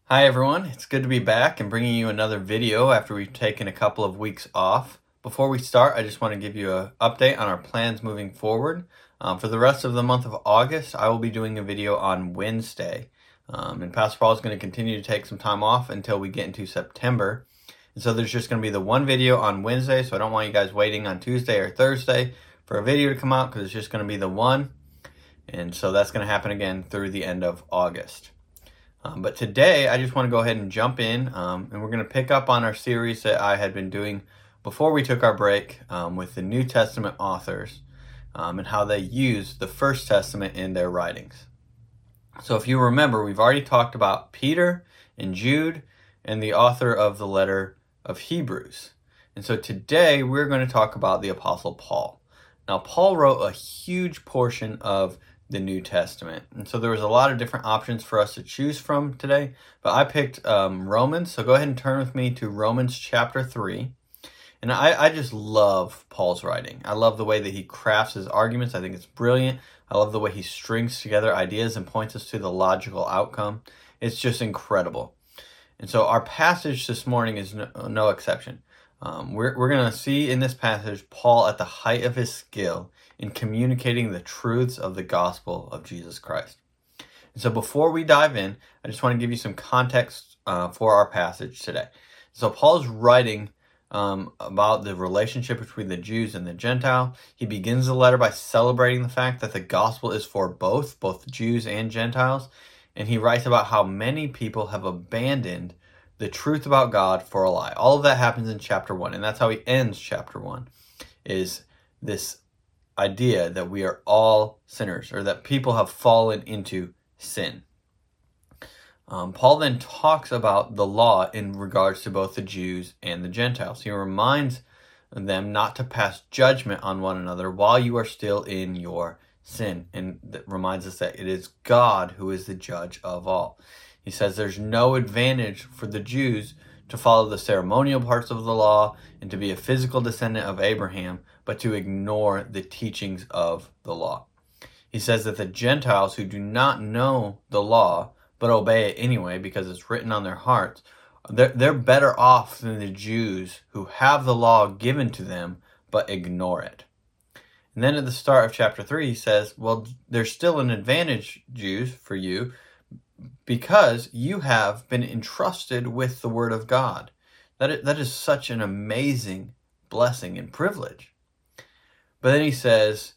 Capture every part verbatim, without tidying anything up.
Hi everyone, it's good to be back and bringing you another video after we've taken a couple of weeks off. Before we start, I just want to give you an update on our plans moving forward. Um, for the rest of the month of August, I will be doing a video on Wednesday. Um, and Pastor Paul is going to continue to take some time off until we get into September. And so there's just going to be the one video on Wednesday, so I don't want you guys waiting on Tuesday or Thursday for a video to come out because it's just going to be the one. And so that's going to happen again through the end of August. Um, but today, I just want to go ahead and jump in, um, and we're going to pick up on our series that I had been doing before we took our break um, with the New Testament authors um, and how they used the First Testament in their writings. So if you remember, we've already talked about Peter and Jude and the author of the letter of Hebrews. And so today, we're going to talk about the Apostle Paul. Now, Paul wrote a huge portion of the New Testament. And so there was a lot of different options for us to choose from today, but I picked um, Romans. So go ahead and turn with me to Romans chapter three. And I, I just love Paul's writing. I love the way that he crafts his arguments. I think it's brilliant. I love the way he strings together ideas and points us to the logical outcome. It's just incredible. And so our passage this morning is no, no exception. Um, we're we're going to see in this passage Paul at the height of his skill in communicating the truths of the gospel of Jesus Christ. And so before we dive in, I just want to give you some context uh, for our passage today. So Paul is writing um, about the relationship between the Jews and the Gentile. He begins the letter by celebrating the fact that the gospel is for both, both Jews and Gentiles. And he writes about how many people have abandoned the truth about God for a lie. All of that happens in chapter one, and that's how he ends chapter one, is this idea that we are all sinners, or that people have fallen into sin. Um, Paul then talks about the law in regards to both the Jews and the Gentiles. He reminds them not to pass judgment on one another while you are still in your sin, and that reminds us that it is God who is the judge of all. He says there's no advantage for the Jews to follow the ceremonial parts of the law and to be a physical descendant of Abraham, but to ignore the teachings of the law. He says that the Gentiles who do not know the law, but obey it anyway because it's written on their hearts, they're, they're better off than the Jews who have the law given to them, but ignore it. And then at the start of chapter three, he says, well, there's still an advantage, Jews, for you, because you have been entrusted with the Word of God. That is, that is such an amazing blessing and privilege. But then he says,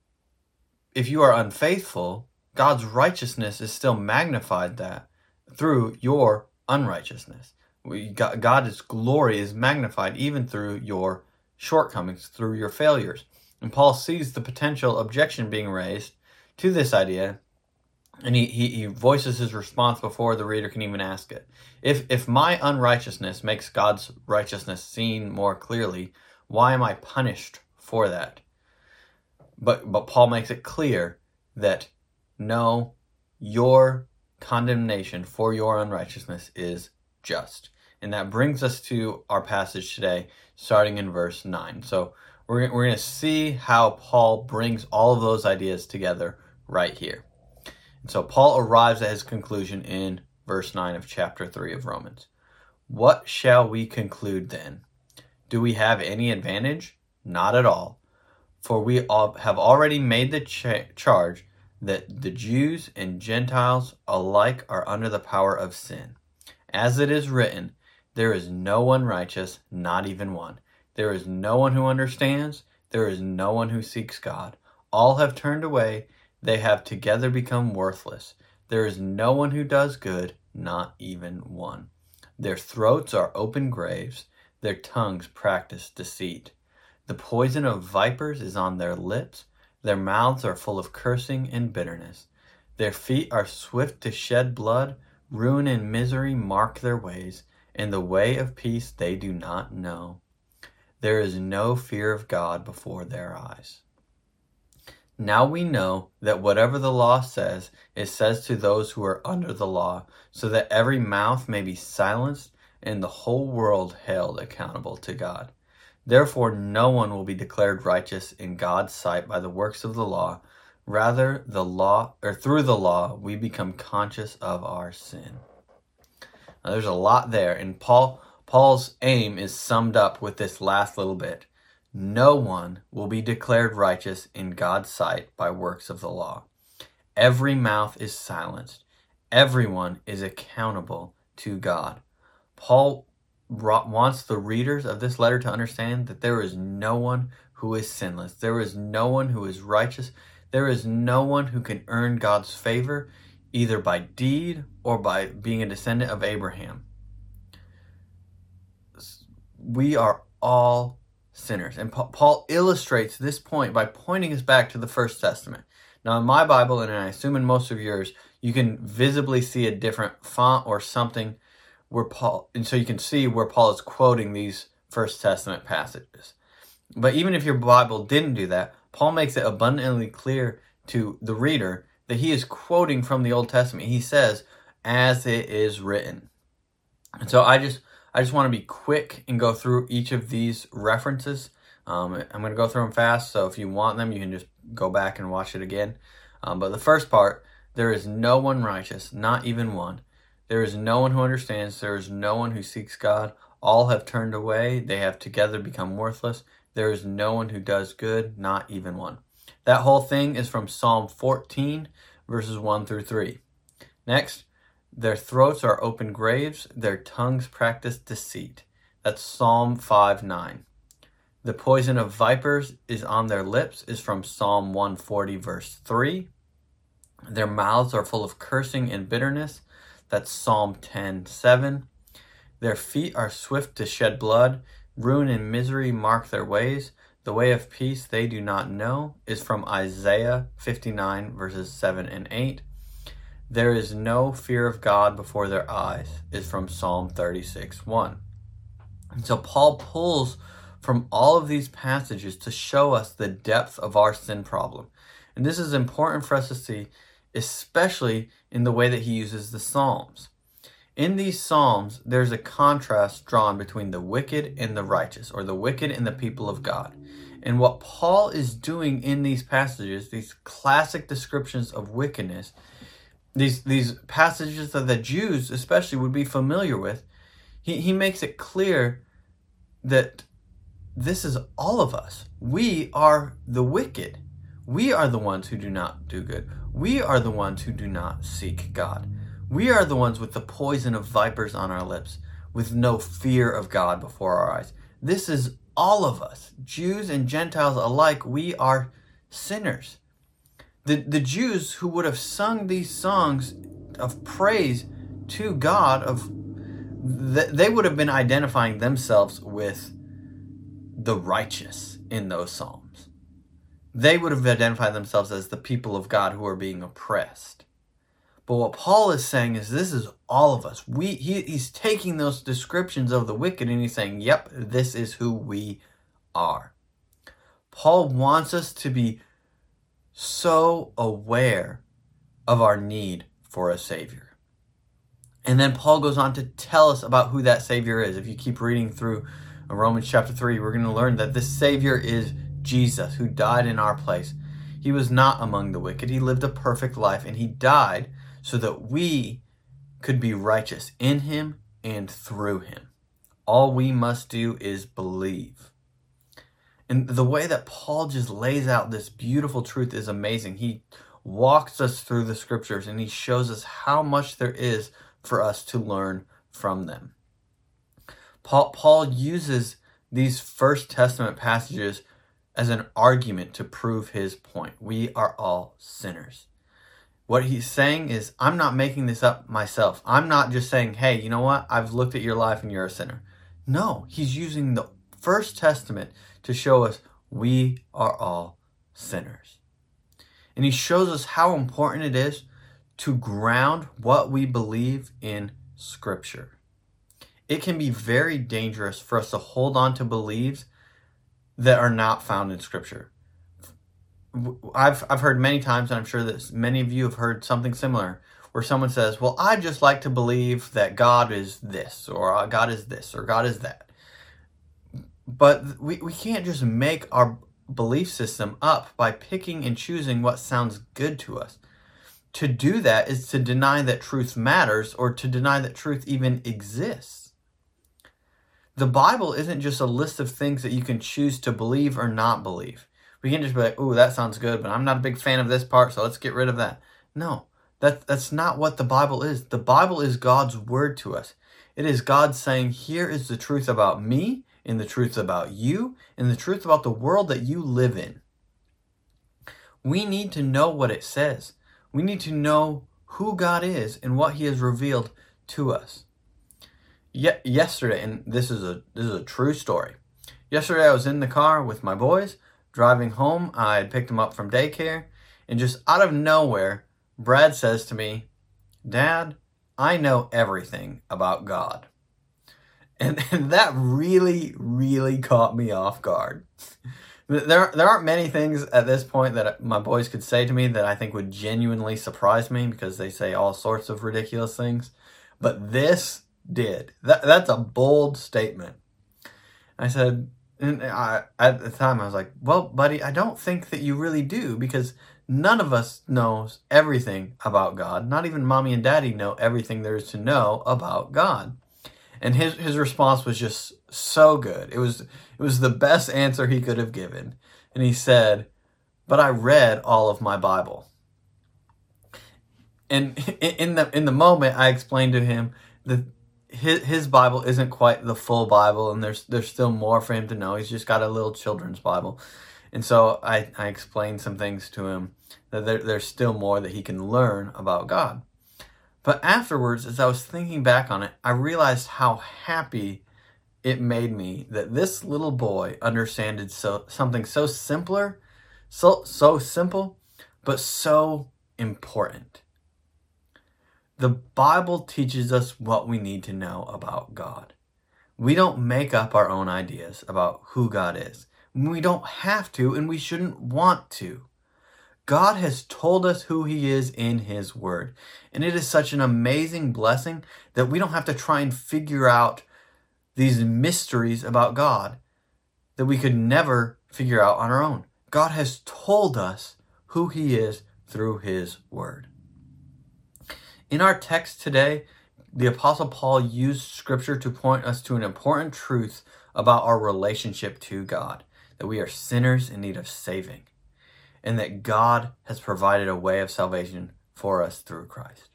if you are unfaithful, God's righteousness is still magnified that through your unrighteousness. We, God, God's glory is magnified even through your shortcomings, through your failures. And Paul sees the potential objection being raised to this idea, and he, he, he voices his response before the reader can even ask it. If if my unrighteousness makes God's righteousness seen more clearly, why am I punished for that? But but Paul makes it clear that no, your condemnation for your unrighteousness is just. And that brings us to our passage today, starting in verse nine. So we're, we're going to see how Paul brings all of those ideas together right here. And so Paul arrives at his conclusion in verse nine of chapter three of Romans. What shall we conclude then? Do we have any advantage? Not at all. For we all have already made the ch- charge that the Jews and Gentiles alike are under the power of sin. As it is written, there is no one righteous, not even one. There is no one who understands. There is no one who seeks God. All have turned away. They have together become worthless. There is no one who does good, not even one. Their throats are open graves. Their tongues practice deceit. The poison of vipers is on their lips. Their mouths are full of cursing and bitterness. Their feet are swift to shed blood. Ruin and misery mark their ways, and the way of peace they do not know. There is no fear of God before their eyes. Now we know that whatever the law says, it says to those who are under the law, so that every mouth may be silenced and the whole world held accountable to God. Therefore, no one will be declared righteous in God's sight by the works of the law. Rather, the law, or through the law, we become conscious of our sin. Now, there's a lot there, and Paul Paul's aim is summed up with this last little bit. No one will be declared righteous in God's sight by works of the law. Every mouth is silenced. Everyone is accountable to God. Paul wants the readers of this letter to understand that there is no one who is sinless. There is no one who is righteous. There is no one who can earn God's favor, either by deed or by being a descendant of Abraham. We are all sinners. And Paul illustrates this point by pointing us back to the First Testament. Now, in my Bible, and I assume in most of yours, you can visibly see a different font or something where Paul, and so you can see where Paul is quoting these First Testament passages. But even if your Bible didn't do that, Paul makes it abundantly clear to the reader that he is quoting from the Old Testament. He says, as it is written. And so I just I just want to be quick and go through each of these references. Um, I'm going to go through them fast, so if you want them, you can just go back and watch it again. Um, but the first part, there is no one righteous, not even one. There is no one who understands. There is no one who seeks God. All have turned away. They have together become worthless. There is no one who does good, not even one. That whole thing is from Psalm fourteen, verses one through three. Next, their throats are open graves. Their tongues practice deceit. That's Psalm five nine. The poison of vipers is on their lips is from Psalm one forty, verse three. Their mouths are full of cursing and bitterness. That's Psalm ten seven. Their feet are swift to shed blood. Ruin and misery mark their ways. The way of peace they do not know is from Isaiah fifty-nine, verses seven and eight. There is no fear of God before their eyes is from Psalm thirty-six one. And so Paul pulls from all of these passages to show us the depth of our sin problem. And this is important for us to see, especially in the way that he uses the Psalms. In these Psalms, there's a contrast drawn between the wicked and the righteous, or the wicked and the people of God. And what Paul is doing in these passages, these classic descriptions of wickedness, these, these passages that the Jews especially would be familiar with, he, he makes it clear that this is all of us. We are the wicked. We are the ones who do not do good. We are the ones who do not seek God. We are the ones with the poison of vipers on our lips, with no fear of God before our eyes. This is all of us, Jews and Gentiles alike. We are sinners. The, the Jews who would have sung these songs of praise to God, of they would have been identifying themselves with the righteous in those psalms. They would have identified themselves as the people of God who are being oppressed. But what Paul is saying is this is all of us. We he, He's taking those descriptions of the wicked and he's saying, yep, this is who we are. Paul wants us to be so aware of our need for a Savior. And then Paul goes on to tell us about who that Savior is. If you keep reading through Romans chapter three, we're going to learn that this Savior is Jesus, who died in our place. He was not among the wicked. He lived a perfect life, and he died so that we could be righteous in him and through him. All we must do is believe. And the way that Paul just lays out this beautiful truth is amazing. He walks us through the scriptures, and he shows us how much there is for us to learn from them. Paul, Paul uses these First Testament passages as an argument to prove his point. We are all sinners. What he's saying is, I'm not making this up myself. I'm not just saying, hey, you know what? I've looked at your life and you're a sinner. No, he's using the First Testament to show us we are all sinners. And he shows us how important it is to ground what we believe in Scripture. It can be very dangerous for us to hold on to beliefs that are not found in Scripture. I've I've heard many times, and I'm sure that many of you have heard something similar, where someone says, well, I just like to believe that God is this, or God is this, or God is that. But we, we can't just make our belief system up by picking and choosing what sounds good to us. to do that is to deny that truth matters or to deny that truth even exists. The Bible isn't just a list of things that you can choose to believe or not believe. We can just be like, ooh, that sounds good, but I'm not a big fan of this part, so let's get rid of that. No, that, that's not what the Bible is. The Bible is God's word to us. It is God saying, here is the truth about me, and the truth about you, and the truth about the world that you live in. We need to know what it says. We need to know who God is and what he has revealed to us. Ye- yesterday, and this is a this is a true story. Yesterday I was in the car with my boys, driving home. I had picked them up from daycare, and just out of nowhere, Brad says to me, "Dad, I know everything about God." And, and that really, really caught me off guard. There, there aren't many things at this point that my boys could say to me that I think would genuinely surprise me, because they say all sorts of ridiculous things. But this did. That, that's a bold statement. I said, and I, at the time I was like, well, buddy, I don't think that you really do, because none of us knows everything about God. Not even mommy and daddy know everything there is to know about God. And his, his response was just so good. It was, it was the best answer he could have given. And he said, but I read all of my Bible. And in the, in the moment, I explained to him that his, his Bible isn't quite the full Bible, and there's, there's still more for him to know. He's just got a little children's Bible. And so I, I explained some things to him, that there, there's still more that he can learn about God. But afterwards, as I was thinking back on it, I realized how happy it made me that this little boy understood so something so simpler, so so simple, but so important. The Bible teaches us what we need to know about God. We don't make up our own ideas about who God is. We don't have to, and we shouldn't want to. God has told us who he is in his word. And it is such an amazing blessing that we don't have to try and figure out these mysteries about God that we could never figure out on our own. God has told us who he is through his word. In our text today, the Apostle Paul used scripture to point us to an important truth about our relationship to God, that we are sinners in need of saving, and that God has provided a way of salvation for us through Christ.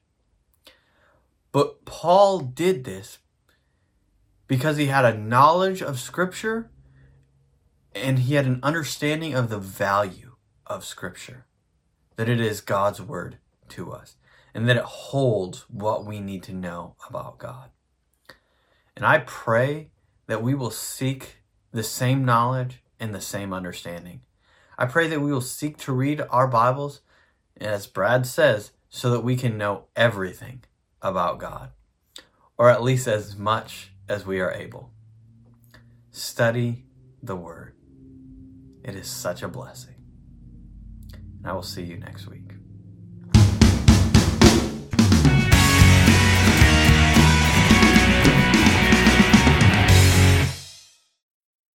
But Paul did this because he had a knowledge of Scripture, and he had an understanding of the value of Scripture, that it is God's word to us, and that it holds what we need to know about God. And I pray that we will seek the same knowledge and the same understanding. I pray that we will seek to read our Bibles, as Brad says, so that we can know everything about God, or at least as much as we are able. Study the Word. It is such a blessing. And I will see you next week.